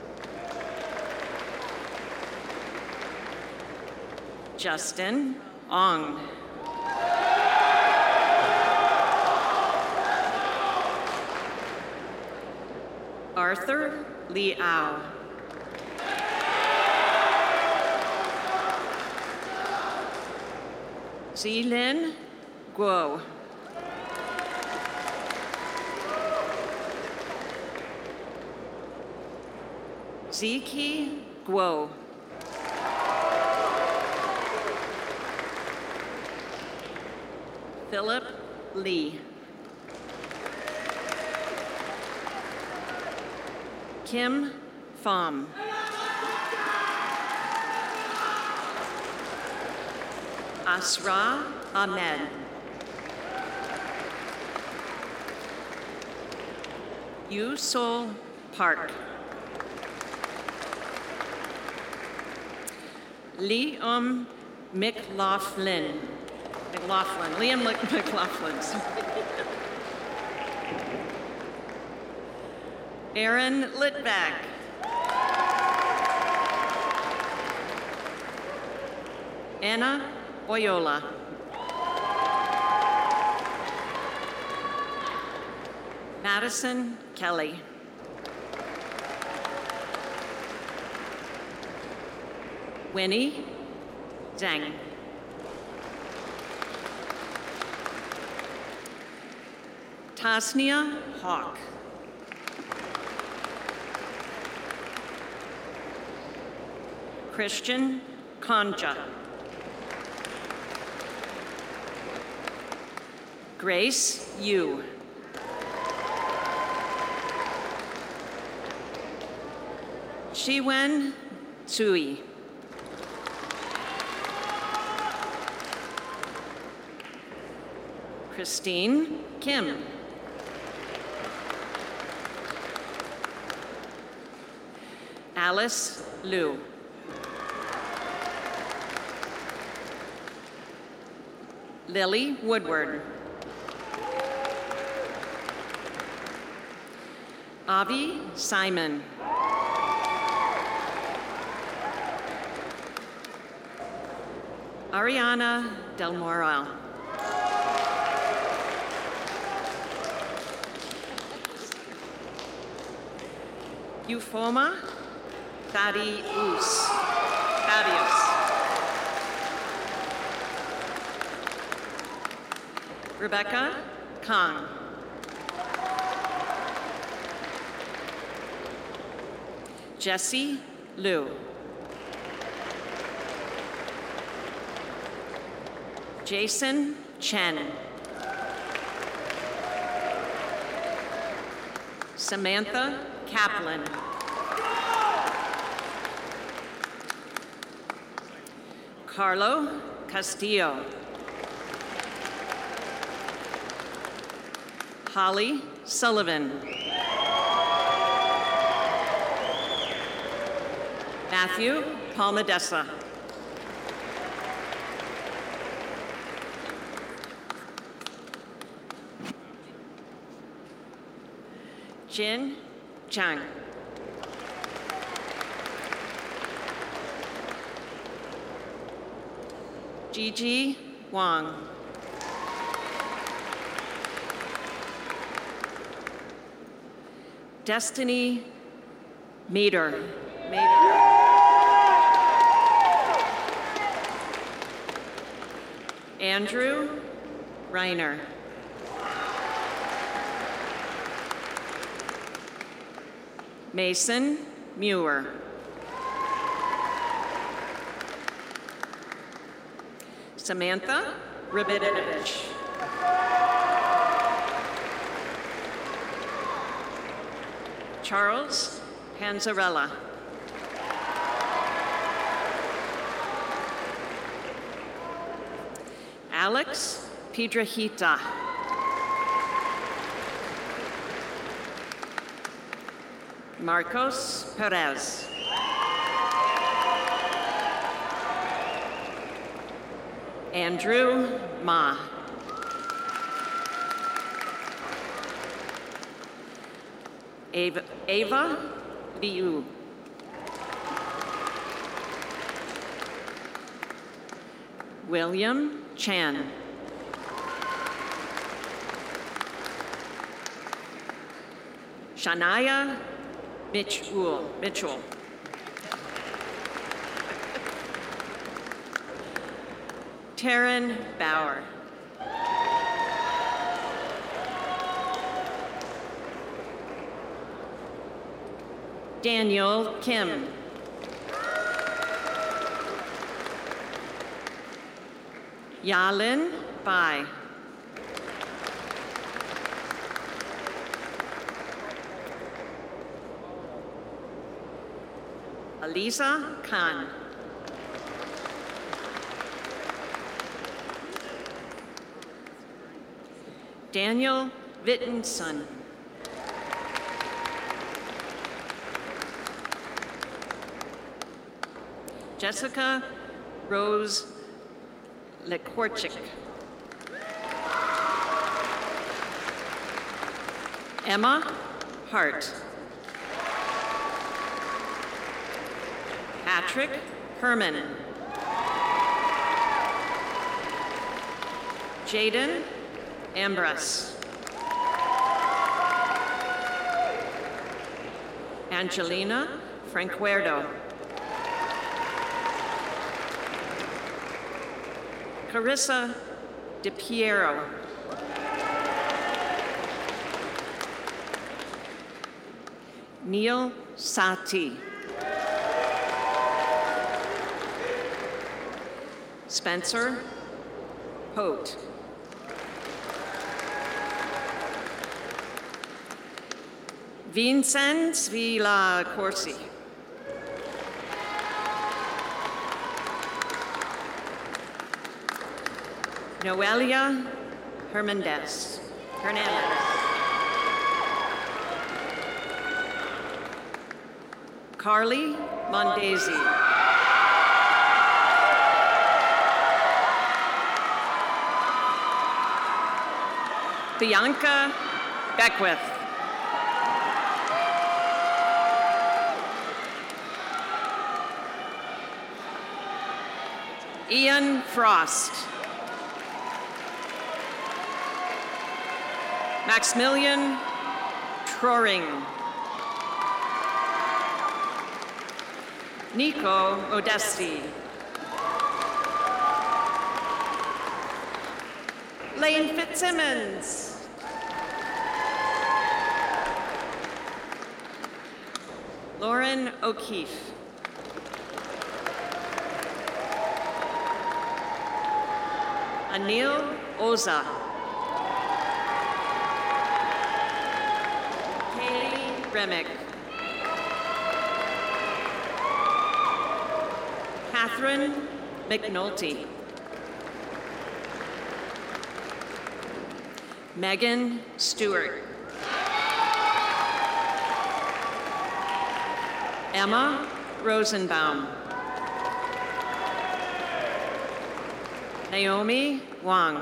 Justin Ong. Arthur Liao. Zilin Guo. Ziki Guo. Philip Lee. Kim Pham. Asra Ahmed. Yusol Park. Liam McLaughlin. McLaughlin. Liam McLaughlin. Aaron Litvak. Anna Boyola. Madison Kelly. Winnie Zhang. Tasnia Hawk. Christian Conja. Grace Yu. Shiwen Tsui. Christine Kim. Alice Liu. Lily Woodward. Avi Simon. Ariana Del Moral. Euphoma Thaddeus. Thaddeus. Rebecca Kang. Jesse Liu. Jason Chen. Samantha Kaplan. Carlo Castillo. Holly Sullivan. Matthew Palmadessa. Jin Chang. Gigi Wang. Destiny Mater. Mater. Andrew Reiner. Mason Muir. Samantha Rabinovich. Charles Panzarella. Alex Piedrahita. Marcos Perez. Andrew Ma. Ava, Ava Liu. William Chan. Shania Mitchell. Mitchell. Taryn Bauer. Daniel Kim. Yalin Bai. Aliza Khan. Daniel Wittenson. Jessica Rose Lekorchik. Emma Hart. Patrick Herman. Jaden Ambras. Angelina Franquerdo. Carissa DePiero. Neil Sati. Spencer Hote. Vincent Villa Corsi. Noelia Hernandez. Hernandez. Carly Mondesi. Bianca Beckwith. Ian Frost. Maximilian Troring. Nico Modesti. Lane Fitzsimmons. Lauren O'Keefe. Anil Oza. Kaylee Remick. Catherine McNulty. Megan Stewart. Emma Rosenbaum. Naomi Wang.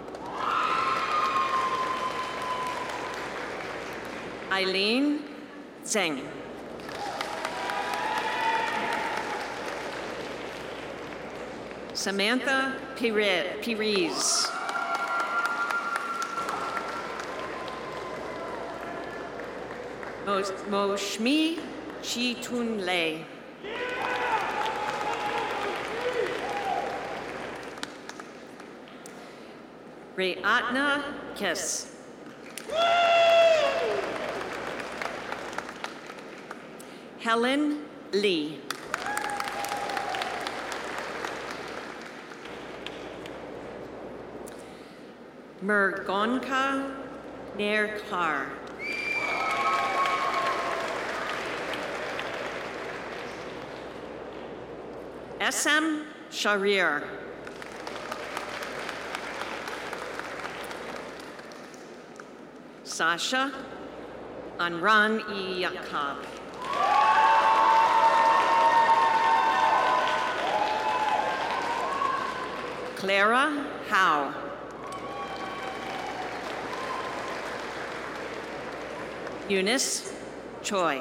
Eileen Zheng. Samantha Perez. Moshmi Chitun-Le. Rayatna Kiss. Helen Lee. Mergonka Nerkar. Essam Sharir. Sasha Anran E. Yacob. Clara Howe. Eunice Choi.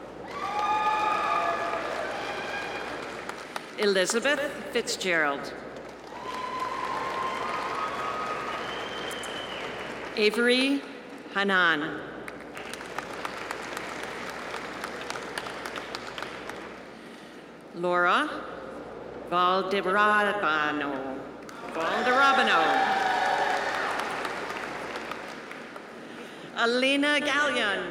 Elizabeth Fitzgerald. Avery Hanan. Laura Valderrabano. Valderrabano. Alina Gallion.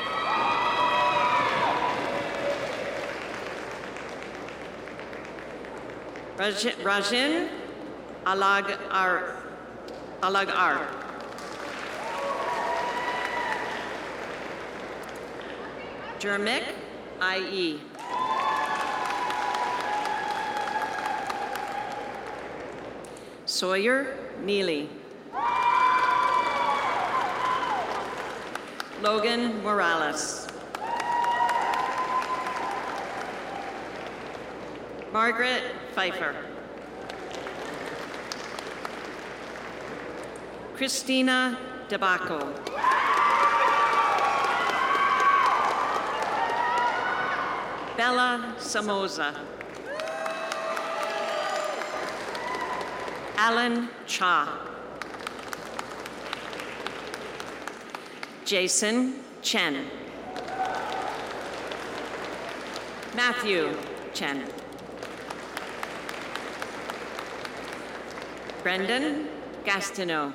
Raj- Rajin Alagar. Alagar. Jermick I E. Sawyer Neely. Logan Morales. Margaret Pfeiffer. Christina DeBacco. Bella Somoza. Alan Cha. Jason Chen. Matthew Chen. Brendan Gastineau.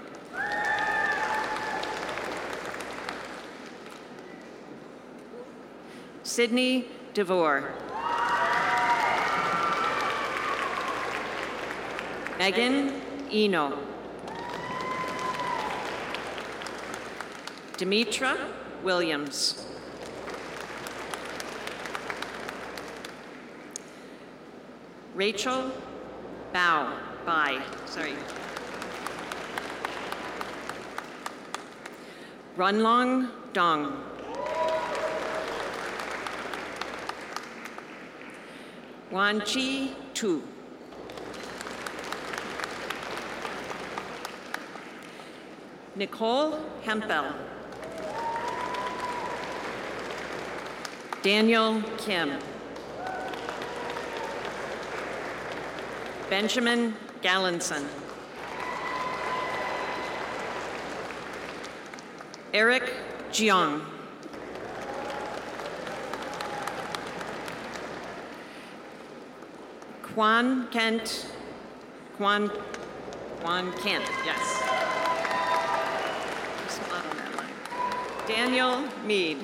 Sydney DeVore. Megan Eno. Demetra Williams. Rachel Bao. Bai. Sorry. Runlong Dong. Wan Chi Tu. Nicole Hempel. Daniel Kim. Benjamin Gallinson. Eric Jiang. Quan Kent. Quan, Quan Kent, yes. There's a lot on that line. Daniel Mead.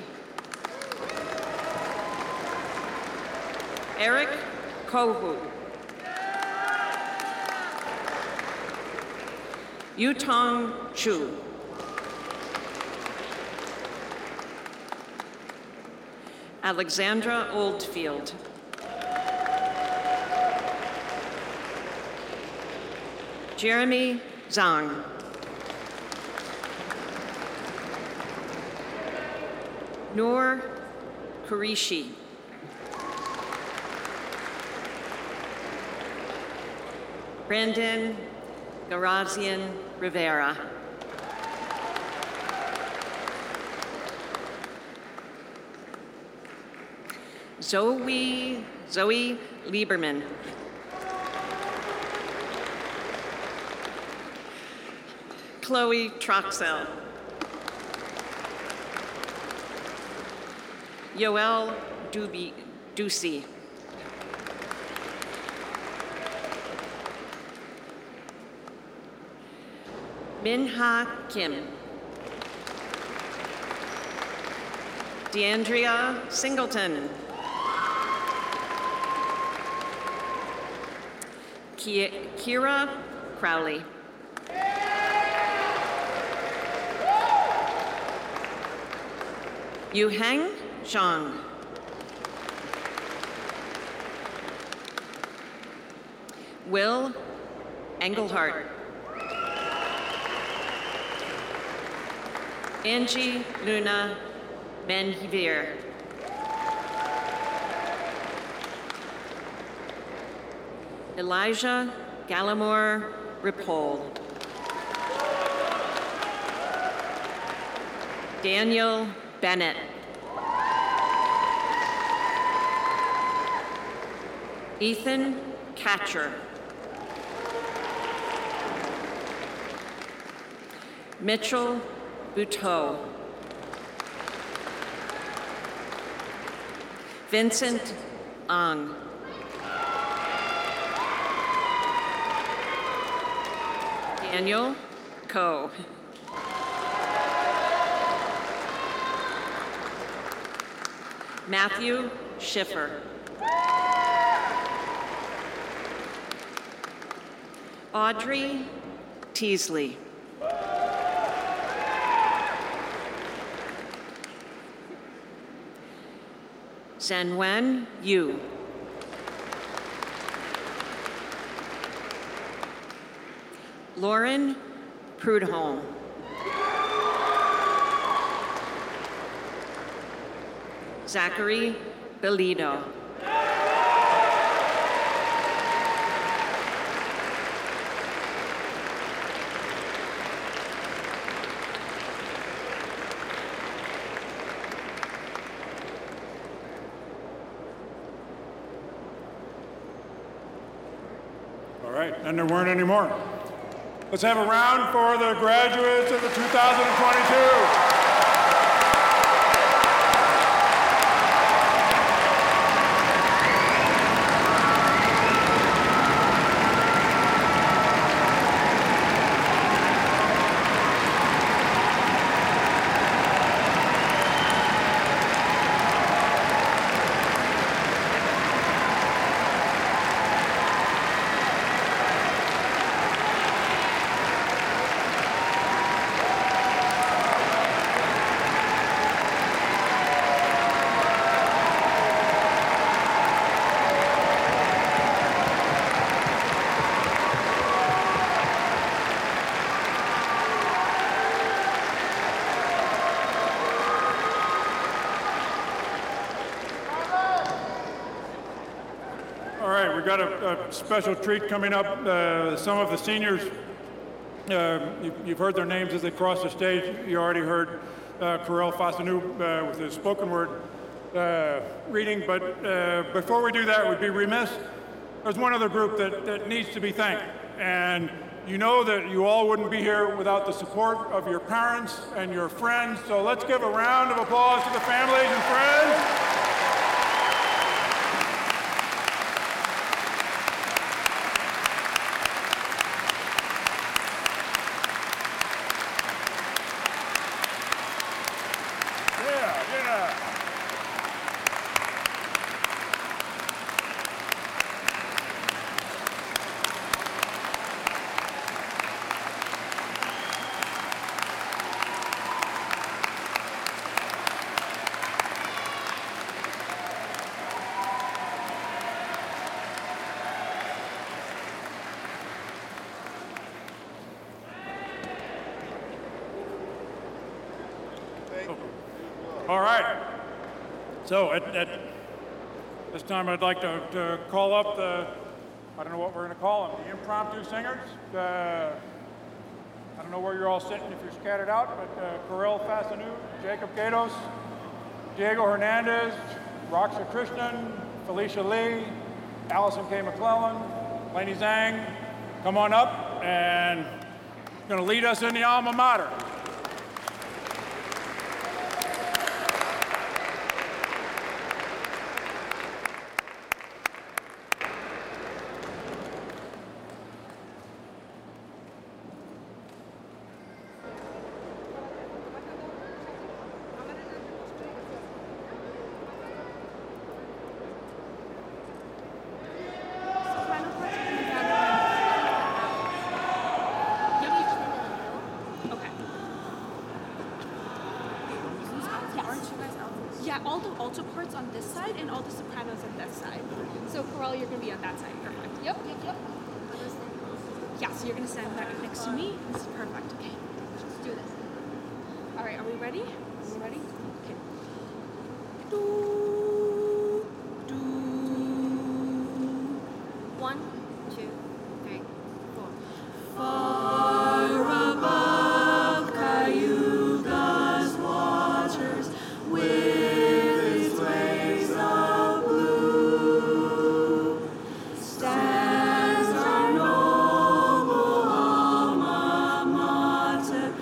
Eric Kohu. Yutong Chu. Alexandra Oldfield. Jeremy Zhang. Noor Qureshi. Brandon Garazian Rivera. Zoe, Zoe Lieberman. Chloe Troxell. Yoel Duby, Ducey. Minha Kim. Deandria Singleton. Ki- Kira Crowley. Yuheng Zhang. Will Engelhardt. Angie Luna Menhivir. Elijah Gallimore Ripoll. Daniel Bennett. Ethan Catcher. Mitchell Buteau. Vincent Ang. Daniel Coe. Matthew Schiffer. Audrey Teasley. Zhenwen Yu. Lauren Prudhomme. Zachary Bellido. All right, and there weren't any more. Let's have a round for the graduates of the two thousand twenty-two. We've got a, a special treat coming up. Uh, some of the seniors, uh, you, you've heard their names as they cross the stage. You already heard uh, Karel Fasanou uh, with his spoken word uh, reading. But uh, before we do that, we'd be remiss. There's one other group that, that needs to be thanked. And you know that you all wouldn't be here without the support of your parents and your friends. So let's give a round of applause to the families and friends. All right. So at, at this time, I'd like to, to call up the, I don't know what we're going to call them, the impromptu singers. Uh, I don't know where you're all sitting if you're scattered out, but uh, Karel Fasanou, Jacob Gatos, Diego Hernandez, Raksha Krishnan, Felicia Lee, Allison K. McClellan, Lainey Zhang, come on up and going to lead us in the alma mater. Yeah, all the alto parts on this side and all the sopranos on that side. So Karel, you're going to be on that side. Perfect. Yep, yep, yep. Yeah, so you're gonna stand back next to me. This is perfect. Okay, let's do this. All right, are we ready? Are we ready? Okay. Do, do. One, two, three, four. Far above Cayuga's waters, with its waves of blue, stands our noble alma mater,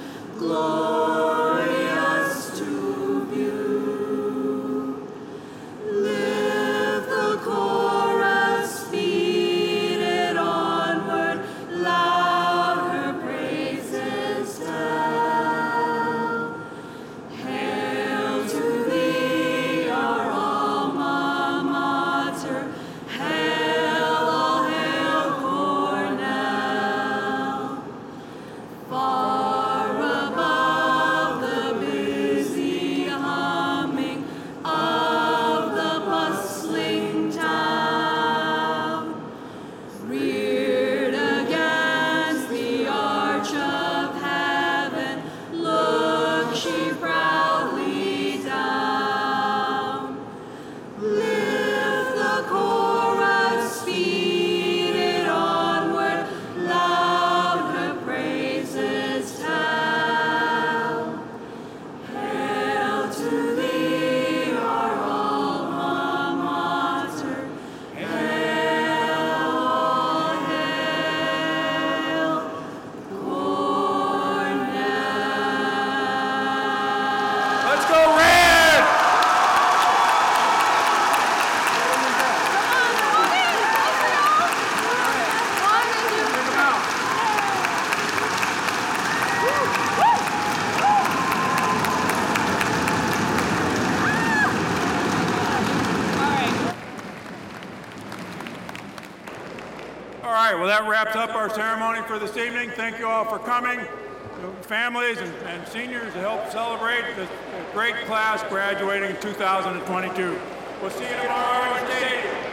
glorious to view. Lift the chorus, speed it onward, loud her praises tell. Hail to thee, our alma mater, hail, all hail Cornell. Far above the busy humming of the bustling town, reared against the arch of heaven, look she proudly down. Lift the chorus, speed it onward, loud her praises tell. Hail to thee, our alma mater, hail, all hail, Cornell. Let's go Red! All right, well, that wraps up our ceremony for this evening. Thank you all for coming, your families and, and seniors to help celebrate this great class graduating in two thousand twenty-two. We'll see you tomorrow on stage.